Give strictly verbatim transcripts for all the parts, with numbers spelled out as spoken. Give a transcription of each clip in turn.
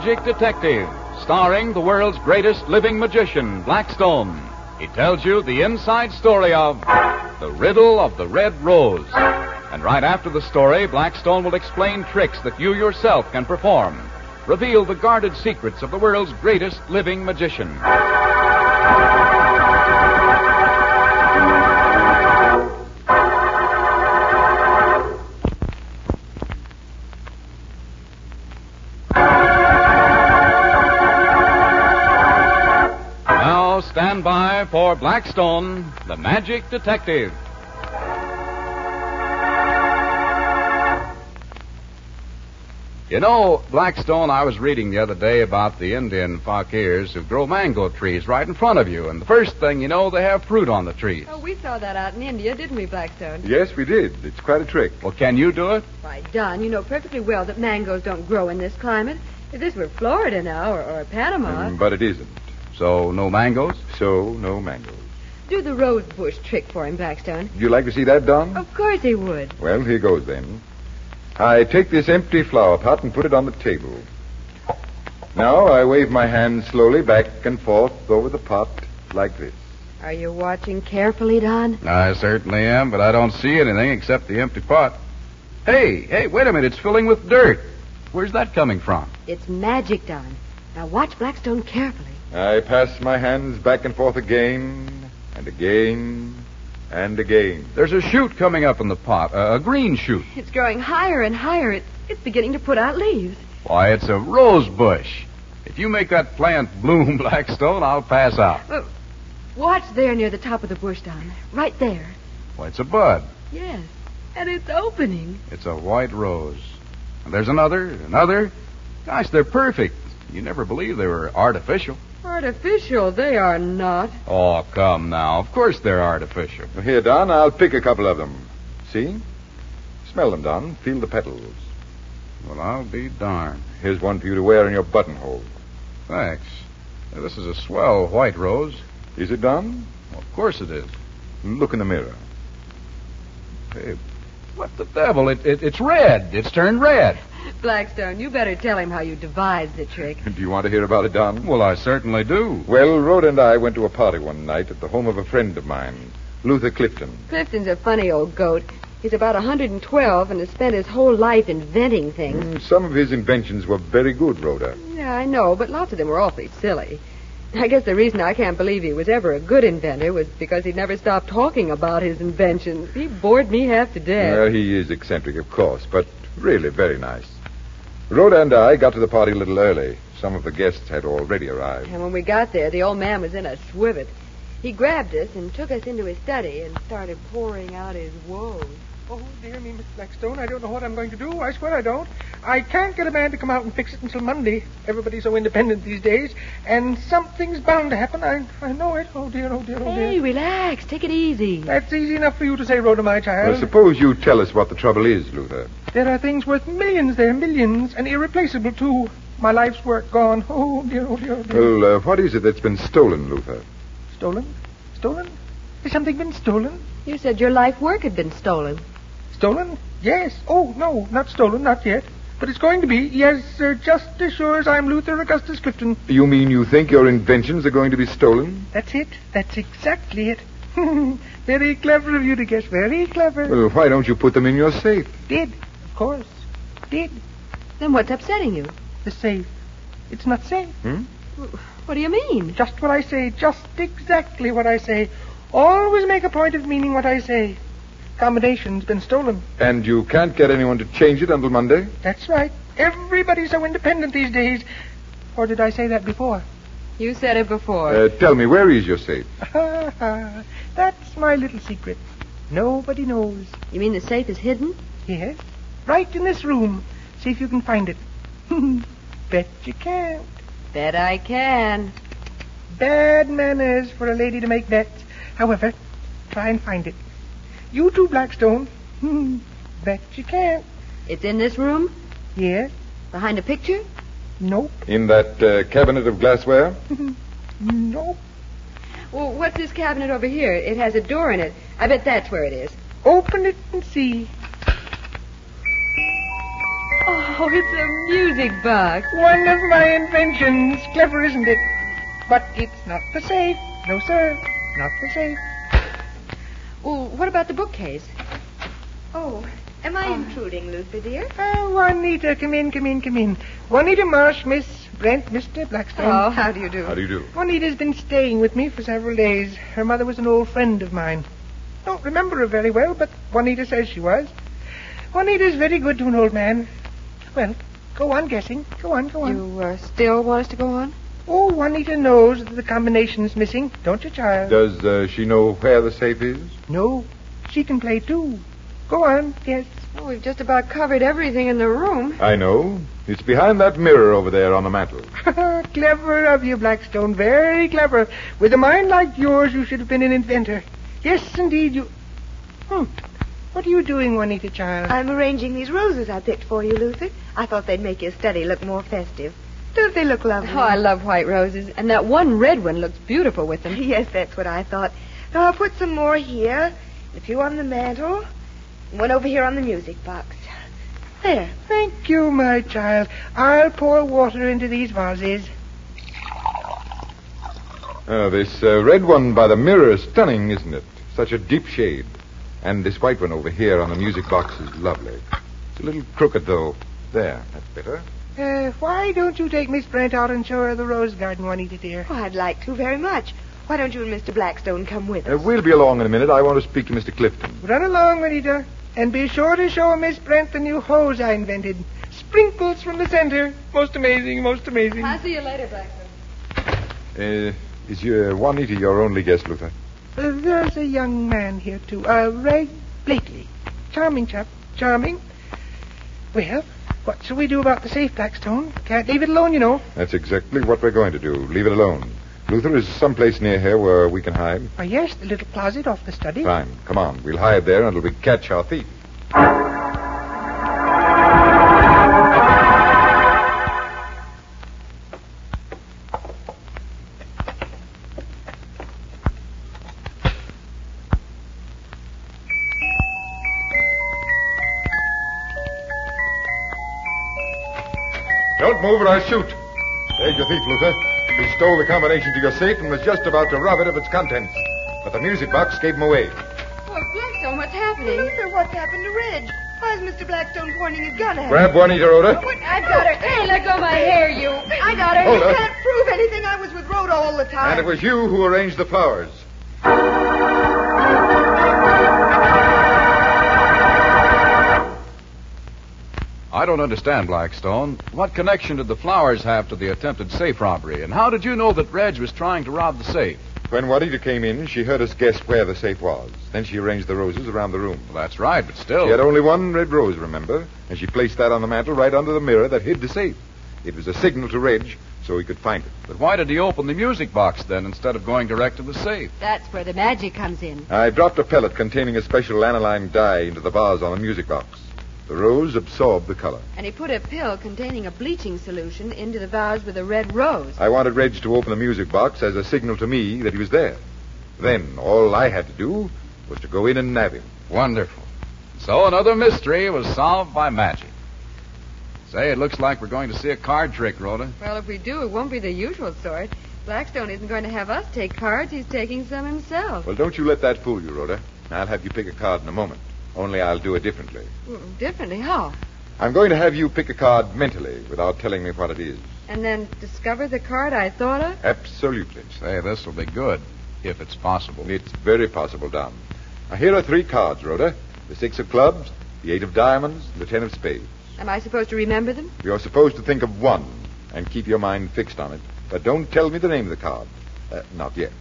Magic Detective, starring the world's greatest living magician, Blackstone. He tells you the inside story of The Riddle of the Red Rose. And right after the story, Blackstone will explain tricks that you yourself can perform. Reveal the guarded secrets of the world's greatest living magician. Now stand by for Blackstone, the Magic Detective. You know, Blackstone, I was reading the other day about the Indian fakirs who grow mango trees right in front of you, and the first thing you know, they have fruit on the trees. Oh, we saw that out in India, didn't we, Blackstone? Yes, we did. It's quite a trick. Well, can you do it? Why, Don, you know perfectly well that mangoes don't grow in this climate. If this were Florida now, or, or Panama... Mm, but it isn't. So, no mangoes? So, no mangoes. Do the rose bush trick for him, Blackstone. Would you like to see that done? Of course he would. Well, here goes then. I take this empty flower pot and put it on the table. Now I wave my hand slowly back and forth over the pot like this. Are you watching carefully, Don? I certainly am, but I don't see anything except the empty pot. Hey, hey, wait a minute. It's filling with dirt. Where's that coming from? It's magic, Don. Now watch Blackstone carefully. I pass my hands back and forth again and again and again. There's a shoot coming up in the pot, uh, a green shoot. It's growing higher and higher. It's, it's beginning to put out leaves. Why, it's a rose bush. If you make that plant bloom, Blackstone, I'll pass out. Well, watch there near the top of the bush, Don. Right there. Why, it's a bud. Yes. And it's opening. It's a white rose. And there's another, another. Gosh, they're perfect. You never believed they were artificial. Artificial? They are not. Oh, come now. Of course they're artificial. Well, here, Don, I'll pick a couple of them. See? Smell them, Don. Feel the petals. Well, I'll be darned. Here's one for you to wear in your buttonhole. Thanks. Now, this is a swell white rose. Is it, Don? Well, of course it is. Look in the mirror. Hey, what the devil? It, it, it's red. It's turned red. Blackstone, you better tell him how you devised the trick. Do you want to hear about it, Don? Well, I certainly do. Well, Rhoda and I went to a party one night at the home of a friend of mine, Luther Clifton. Clifton's a funny old goat. He's about one hundred twelve and has spent his whole life inventing things. Mm, some of his inventions were very good, Rhoda. Yeah, I know, but lots of them were awfully silly. I guess the reason I can't believe he was ever a good inventor was because he never stopped talking about his inventions. He bored me half to death. Well, he is eccentric, of course, but really very nice. Rhoda and I got to the party a little early. Some of the guests had already arrived. And when we got there, the old man was in a swivet. He grabbed us and took us into his study and started pouring out his woes. Oh, dear me, Miss Blackstone, I don't know what I'm going to do. I swear I don't. I can't get a man to come out and fix it until Monday. Everybody's so independent these days, and something's bound to happen. I I know it. Oh, dear, oh, dear, oh, dear. Hey, relax. Take it easy. That's easy enough for you to say, Rhoda, my child. Well, suppose you tell us what the trouble is, Luther. There are things worth millions there, millions, and irreplaceable, too. My life's work gone. Oh, dear, oh, dear, oh, dear. Well, uh, what is it that's been stolen, Luther? Stolen? Stolen? Has something been stolen? You said your life work had been stolen. Stolen? Yes. Oh, no, not stolen, not yet. But it's going to be, yes, sir, just as sure as I'm Luther Augustus Clifton. You mean you think your inventions are going to be stolen? That's it. That's exactly it. Very clever of you to guess. Very clever. Well, why don't you put them in your safe? Did, of course. Did. Then what's upsetting you? The safe. It's not safe. Hmm? What do you mean? Just what I say. Just exactly what I say. Always make a point of meaning what I say. Combination's been stolen. And you can't get anyone to change it until Monday? That's right. Everybody's so independent these days. Or did I say that before? You said it before. Uh, tell me, where is your safe? That's my little secret. Nobody knows. You mean the safe is hidden? Yes. Right in this room. See if you can find it. Bet you can't. Bet I can. Bad manners for a lady to make bets. However, try and find it. You too, Blackstone. Bet you can't. It's in this room? Yes. Behind a picture? Nope. In that uh, cabinet of glassware? Nope. Well, what's this cabinet over here? It has a door in it. I bet that's where it is. Open it and see. Oh, it's a music box. One of my inventions. Clever, isn't it? But it's not the safe. No, sir. Not the safe. Well, what about the bookcase? Oh, am I intruding, Luther, dear? Oh, Juanita, come in, come in, come in. Juanita Marsh, Miss Brent, Mister Blackstone. Oh, how do you do? How do you do? Juanita's been staying with me for several days. Her mother was an old friend of mine. Don't remember her very well, but Juanita says she was. Juanita's very good to an old man. Well, go on guessing. Go on, go on. You uh, still want us to go on? Oh, Juanita knows that the combination's missing. Don't you, child? Does uh, she know where the safe is? No. She can play, too. Go on, yes. Well, we've just about covered everything in the room. I know. It's behind that mirror over there on the mantel. Clever of you, Blackstone. Very clever. With a mind like yours, you should have been an inventor. Yes, indeed, you... Hmm. What are you doing, Juanita, child? I'm arranging these roses I picked for you, Luther. I thought they'd make your study look more festive. Don't they look lovely? Oh, I love white roses. And that one red one looks beautiful with them. Yes, that's what I thought. Now, I'll put some more here, a few on the mantel, and one over here on the music box. There. Thank you, my child. I'll pour water into these vases. Oh, this uh, red one by the mirror is stunning, isn't it? Such a deep shade. And this white one over here on the music box is lovely. It's a little crooked, though. There, that's better. Uh, why don't you take Miss Brent out and show her the rose garden, Juanita, dear? Oh, I'd like to very much. Why don't you and Mister Blackstone come with Uh, us? we'll be along in a minute. I want to speak to Mister Clifton. Run along, Juanita, and be sure to show Miss Brent the new hose I invented. Sprinkles from the center. Most amazing, most amazing. I'll see you later, Blackstone. Uh, is your Juanita your only guest, Luther? Uh, there's a young man here, too. Uh, Ray Blakely. Charming chap. Charming. Well, what shall we do about the safe, Blackstone? Can't leave it alone, you know. That's exactly what we're going to do. Leave it alone. Luther, is someplace near here where we can hide? Oh, yes, the little closet off the study. Fine. Come on. We'll hide there until we catch our thief. Don't move or I'll shoot. There's your thief, Luther. He stole the combination to your safe and was just about to rob it of its contents. But the music box gave him away. Oh, Blackstone, what's happening? Luther, what's happened to Reg? Why is Mister Blackstone pointing his gun at him? Grab Juanita, Rhoda. I've got her. Hey, let go my hair, you. I got her. Hold You her. can't prove anything. I was with Rhoda all the time. And it was you who arranged the flowers. I don't understand, Blackstone. What connection did the flowers have to the attempted safe robbery? And how did you know that Reg was trying to rob the safe? When Juanita came in, she heard us guess where the safe was. Then she arranged the roses around the room. Well, that's right, but still. She had only one red rose, remember? And she placed that on the mantel right under the mirror that hid the safe. It was a signal to Reg so he could find it. But why did he open the music box then instead of going direct to the safe? That's where the magic comes in. I dropped a pellet containing a special aniline dye into the vase on the music box. The rose absorbed the color. And he put a pill containing a bleaching solution into the vase with a red rose. I wanted Reg to open the music box as a signal to me that he was there. Then all I had to do was to go in and nab him. Wonderful. So another mystery was solved by magic. Say, it looks like we're going to see a card trick, Rhoda. Well, if we do, it won't be the usual sort. Blackstone isn't going to have us take cards. He's taking some himself. Well, don't you let that fool you, Rhoda. I'll have you pick a card in a moment. Only I'll do it differently. Well, differently? How? I'm going to have you pick a card mentally without telling me what it is. And then discover the card I thought of? Absolutely. Say, this will be good, if it's possible. It's very possible, Don. Now, here are three cards, Rhoda. The six of clubs, the eight of diamonds, and the ten of spades. Am I supposed to remember them? You're supposed to think of one and keep your mind fixed on it. But don't tell me the name of the card. Uh, not yet.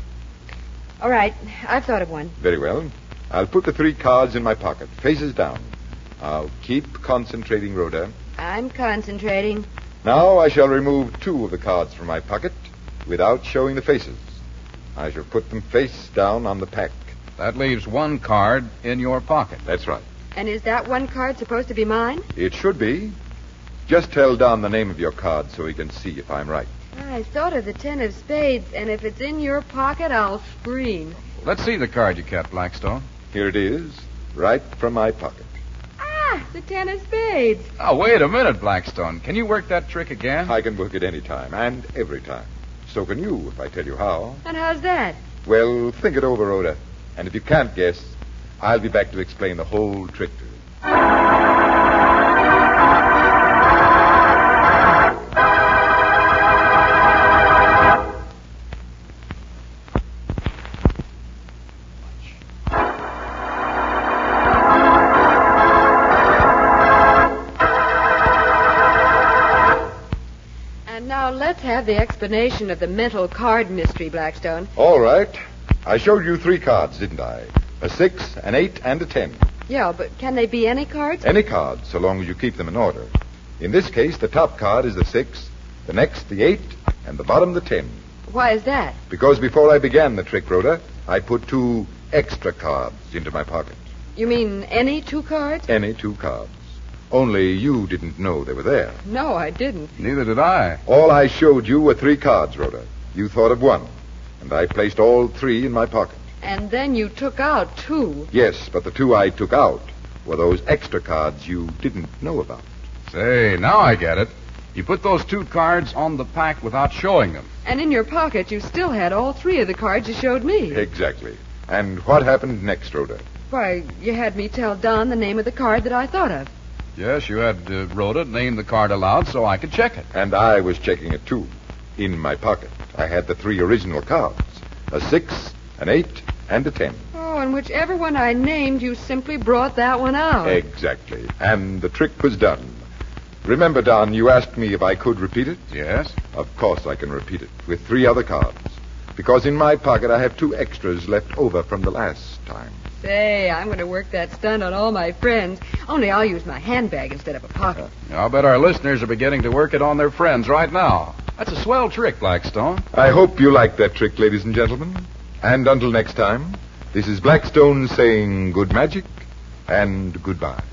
All right. I've thought of one. Very well. I'll put the three cards in my pocket, faces down. I'll keep concentrating, Rhoda. I'm concentrating. Now I shall remove two of the cards from my pocket without showing the faces. I shall put them face down on the pack. That leaves one card in your pocket. That's right. And is that one card supposed to be mine? It should be. Just tell Don the name of your card so he can see if I'm right. I thought of the ten of spades, and if it's in your pocket, I'll scream. Let's see the card you kept, Blackstone. Here it is, right from my pocket. Ah, the ten of spades. Oh, wait a minute, Blackstone. Can you work that trick again? I can work it any time and every time. So can you, if I tell you how. And how's that? Well, think it over, Rhoda. And if you can't guess, I'll be back to explain the whole trick to you. And now let's have the explanation of the mental card mystery, Blackstone. All right. I showed you three cards, didn't I? A six, an eight, and a ten. Yeah, but can they be any cards? Any cards, so long as you keep them in order. In this case, the top card is the six, the next the eight, and the bottom the ten. Why is that? Because before I began the trick, Rhoda, I put two extra cards into my pocket. You mean any two cards? Any two cards. Only you didn't know they were there. No, I didn't. Neither did I. All I showed you were three cards, Rhoda. You thought of one, and I placed all three in my pocket. And then you took out two. Yes, but the two I took out were those extra cards you didn't know about. Say, now I get it. You put those two cards on the pack without showing them. And in your pocket, you still had all three of the cards you showed me. Exactly. And what happened next, Rhoda? Why, you had me tell Don the name of the card that I thought of. Yes, you had uh, Rhoda name the card aloud so I could check it. And I was checking it, too. In my pocket, I had the three original cards. A six, an eight, and a ten. Oh, and whichever one I named, you simply brought that one out. Exactly. And the trick was done. Remember, Don, you asked me if I could repeat it? Yes? Of course I can repeat it, with three other cards. Because in my pocket I have two extras left over from the last time. Say, I'm going to work that stunt on all my friends. Only I'll use my handbag instead of a pocket. I'll bet our listeners are beginning to work it on their friends right now. That's a swell trick, Blackstone. I hope you like that trick, ladies and gentlemen. And until next time, this is Blackstone saying good magic and goodbye.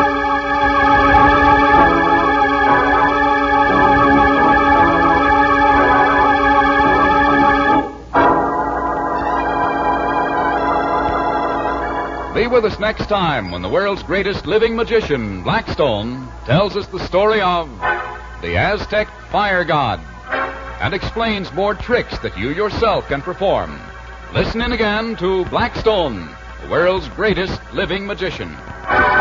Be with us next time when the world's greatest living magician, Blackstone, tells us the story of the Aztec fire god and explains more tricks that you yourself can perform. Listen in again to Blackstone, the world's greatest living magician.